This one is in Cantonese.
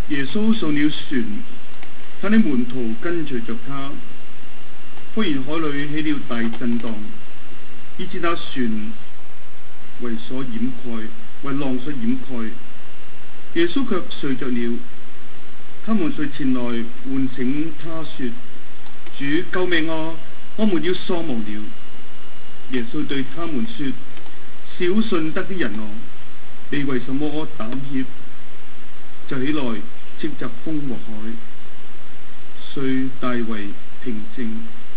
耶穌上了船，他的門徒跟隨着他。忽然海裏起了大震盪，以致那船為浪所掩蓋。耶穌卻睡着了。他們遂前來喚醒他說：主，救命啊！我們要喪亡了。耶穌對他們說：小信德的人啊，你為什麼膽怯？就起來斥責風和海，遂大為平靜。